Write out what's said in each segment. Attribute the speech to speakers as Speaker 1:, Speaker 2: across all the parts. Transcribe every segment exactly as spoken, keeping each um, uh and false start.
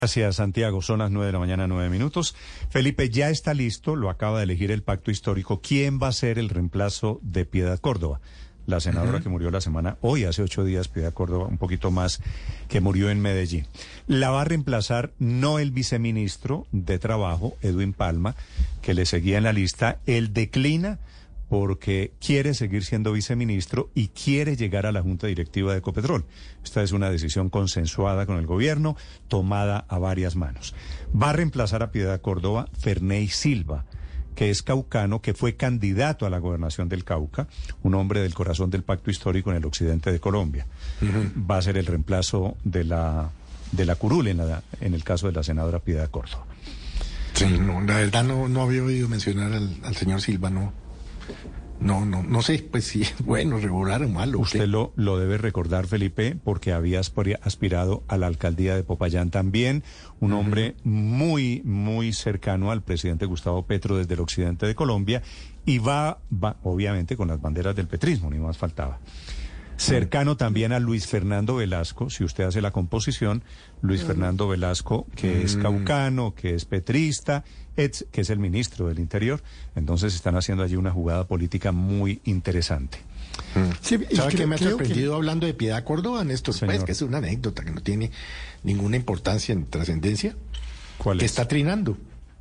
Speaker 1: Gracias, Santiago. Son las nueve de la mañana, nueve minutos. Felipe, ya está listo, lo acaba de elegir el Pacto Histórico. ¿Quién va a ser el reemplazo de Piedad Córdoba? La senadora uh-huh. que murió la semana, hoy hace ocho días, Piedad Córdoba, un poquito más, que murió en Medellín. La va a reemplazar no el viceministro de Trabajo, Edwin Palma, que le seguía en la lista. Él declina porque quiere seguir siendo viceministro y quiere llegar a la Junta Directiva de Ecopetrol. Esta es una decisión consensuada con el gobierno, tomada a varias manos. Va a reemplazar a Piedad Córdoba Ferney Silva, que es caucano, que fue candidato a la gobernación del Cauca, un hombre del corazón del Pacto Histórico en el occidente de Colombia. Uh-huh. Va a ser el reemplazo de la, de la curul en, la, en el caso de la senadora Piedad Córdoba.
Speaker 2: Sí, no, la verdad no, no había oído mencionar al, al señor Silva, no. No, no, no sé, pues si es bueno, regular o malo.
Speaker 1: Usted lo, lo debe recordar, Felipe, porque había aspirado a la alcaldía de Popayán también, un hombre uh-huh. muy, muy cercano al presidente Gustavo Petro desde el occidente de Colombia, y va, va, obviamente, con las banderas del petrismo, ni más faltaba. Cercano también a Luis Fernando Velasco, si usted hace la composición, Luis Fernando Velasco, que es caucano, que es petrista, et, que es el ministro del Interior. Entonces están haciendo allí una jugada política muy interesante.
Speaker 2: Sí, ¿sabe qué me ha sorprendido que... hablando de Piedad Córdoba, Néstor? Pues que es una anécdota que no tiene ninguna importancia en trascendencia.
Speaker 1: ¿Cuál es?
Speaker 2: Que está trinando.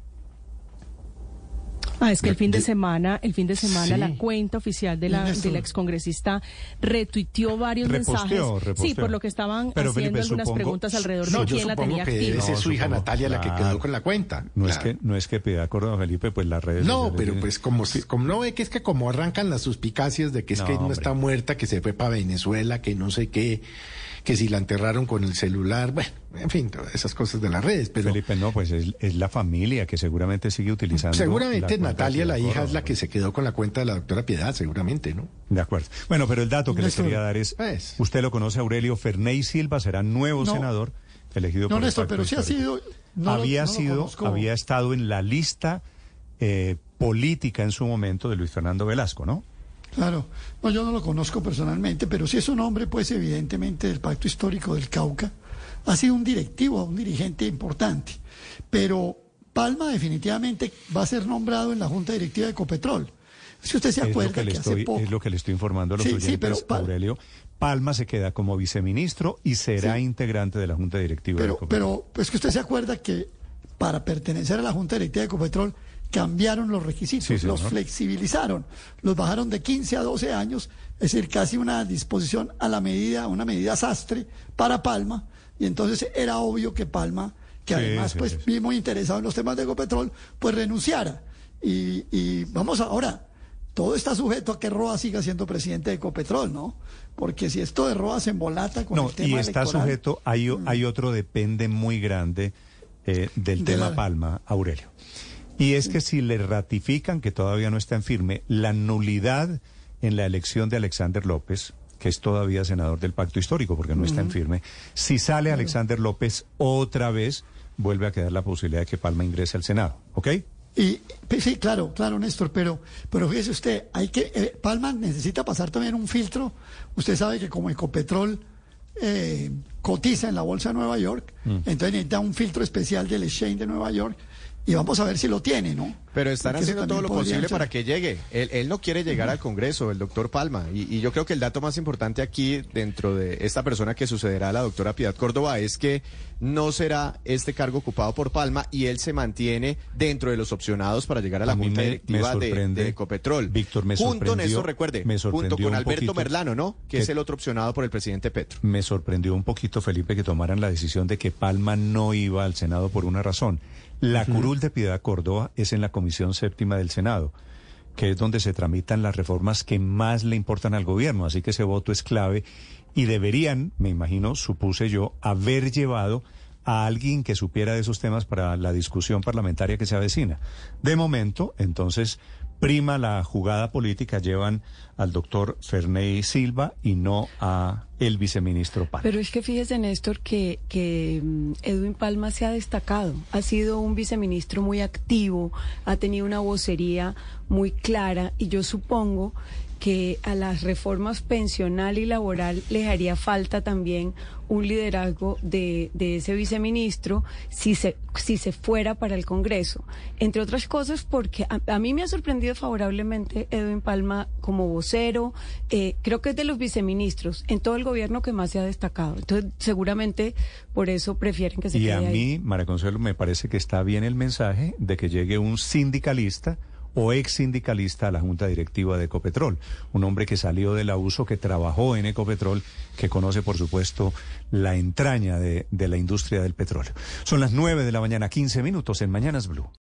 Speaker 3: Ah, es que el fin de semana, el fin de semana
Speaker 2: sí.
Speaker 3: la cuenta oficial de la, de la excongresista retuiteó varios
Speaker 1: reposteó,
Speaker 3: mensajes.
Speaker 1: Reposteó.
Speaker 3: Sí, por lo que estaban
Speaker 1: Pero,
Speaker 3: haciendo
Speaker 1: Felipe,
Speaker 3: algunas
Speaker 1: supongo,
Speaker 3: preguntas alrededor de
Speaker 2: no,
Speaker 3: quién la tenía
Speaker 2: que
Speaker 3: activa.
Speaker 2: Debe ser
Speaker 1: no,
Speaker 2: su hija
Speaker 1: supongo,
Speaker 2: Natalia
Speaker 1: claro.
Speaker 2: la que quedó con la cuenta.
Speaker 1: No
Speaker 2: claro.
Speaker 1: es que no es que Piedad Córdoba, Felipe, pues las redes.
Speaker 2: No, pero pues como, como no ve que es que como arrancan las suspicacias de que es no, que no hombre. está muerta, que se fue para Venezuela, que no sé qué, que si la enterraron con el celular, bueno, en fin, todas esas cosas de las redes. Pero
Speaker 1: Felipe, no, pues es, es la familia que seguramente sigue utilizando.
Speaker 2: Seguramente la Natalia, la hija,
Speaker 1: Córdoba,
Speaker 2: es la que se quedó con la cuenta de la doctora Piedad, seguramente, ¿no?
Speaker 1: De acuerdo. Bueno, pero el dato que
Speaker 2: Néstor,
Speaker 1: les quería dar es,
Speaker 2: pues,
Speaker 1: usted lo conoce, Aurelio Ferney Silva, será nuevo no, senador elegido
Speaker 4: no,
Speaker 1: por
Speaker 4: Néstor,
Speaker 1: el Pacto
Speaker 4: pero sí ha sido... No
Speaker 1: había
Speaker 4: lo, no
Speaker 1: sido,
Speaker 4: conozco.
Speaker 1: había estado en la lista eh, política en su momento de Luis Fernando Velasco, ¿no?
Speaker 4: Claro, no, yo no lo conozco personalmente, pero sí es un hombre, pues, evidentemente, del Pacto Histórico del Cauca. Ha sido un directivo, un dirigente importante. Pero Palma definitivamente va a ser nombrado en la Junta Directiva de Ecopetrol. Si usted se acuerda
Speaker 1: que,
Speaker 4: que,
Speaker 1: que
Speaker 4: hace
Speaker 1: estoy,
Speaker 4: poco...
Speaker 1: Es lo que le estoy informando a los
Speaker 4: sí,
Speaker 1: oyentes,
Speaker 4: sí, pero Pal...
Speaker 1: Aurelio. Palma se queda como viceministro y será sí. integrante de la Junta Directiva
Speaker 4: pero,
Speaker 1: de Ecopetrol.
Speaker 4: Pero es que usted se acuerda que para pertenecer a la Junta Directiva de Ecopetrol cambiaron los requisitos, sí, sí, los ¿no? flexibilizaron, los bajaron de quince a doce años, es decir, casi una disposición a la medida, una medida sastre para Palma, y entonces era obvio que Palma, que sí, además sí, pues sí, sí. muy interesado en los temas de Ecopetrol, pues renunciara. Y, y vamos ahora, todo está sujeto a que Roa siga siendo presidente de Ecopetrol, ¿no? Porque si esto de Roa se embolata con
Speaker 1: no,
Speaker 4: el tema
Speaker 1: y está
Speaker 4: electoral,
Speaker 1: sujeto, hay, mm. hay otro depende muy grande eh, del de tema la... Palma, Aurelio. Y es que si le ratifican, que todavía no está en firme, la nulidad en la elección de Alexander López, que es todavía senador del Pacto Histórico, porque no uh-huh. está en firme, si sale Alexander López otra vez, vuelve a quedar la posibilidad de que Palma ingrese al Senado, ¿ok?
Speaker 4: Y sí, claro, claro, Néstor, pero, pero fíjese usted, hay que eh, Palma necesita pasar también un filtro. Usted sabe que como Ecopetrol eh, cotiza en la Bolsa de Nueva York, mm. entonces necesita un filtro especial del Exchange de Nueva York. Y vamos a ver si lo tiene, ¿no?
Speaker 5: Pero están Porque haciendo todo lo posible ser... para que llegue. Él, él no quiere llegar uh-huh. al Congreso, el doctor Palma. Y, y yo creo que el dato más importante aquí, dentro de esta persona que sucederá a la doctora Piedad Córdoba, es que no será este cargo ocupado por Palma y él se mantiene dentro de los opcionados para llegar a la a Junta me, Directiva
Speaker 1: me
Speaker 5: de, de Ecopetrol.
Speaker 1: Víctor, me
Speaker 5: junto
Speaker 1: sorprendió.
Speaker 5: Junto, recuerde,
Speaker 1: me
Speaker 5: junto con Alberto
Speaker 1: poquito,
Speaker 5: Merlano, ¿no? Que, que es el otro opcionado por el presidente Petro.
Speaker 1: Me sorprendió un poquito, Felipe, que tomaran la decisión de que Palma no iba al Senado por una razón. La uh-huh. curul de Piedad Córdoba es en la Comisión Séptima del Senado, que es donde se tramitan las reformas que más le importan al gobierno, así que ese voto es clave y deberían, me imagino, supuse yo, haber llevado a alguien que supiera de esos temas para la discusión parlamentaria que se avecina. De momento, entonces, prima la jugada política, llevan al doctor Ferney Silva y no a el viceministro Palma.
Speaker 3: Pero es que fíjese, Néstor, que, que Edwin Palma se ha destacado, ha sido un viceministro muy activo, ha tenido una vocería muy clara y yo supongo que a las reformas pensional y laboral les haría falta también un liderazgo de, de ese viceministro si se, si se fuera para el Congreso. Entre otras cosas porque a, a mí me ha sorprendido favorablemente Edwin Palma como vocero, eh, creo que es de los viceministros en todo el gobierno que más se ha destacado. Entonces seguramente por eso prefieren que se
Speaker 1: y
Speaker 3: quede
Speaker 1: a mí,
Speaker 3: ahí.
Speaker 1: María Consuelo, me parece que está bien el mensaje de que llegue un sindicalista o ex sindicalista a la junta directiva de Ecopetrol, un hombre que salió de la U S O, que trabajó en Ecopetrol, que conoce por supuesto la entraña de, de la industria del petróleo. Son las nueve de la mañana, quince minutos en Mañanas Blue.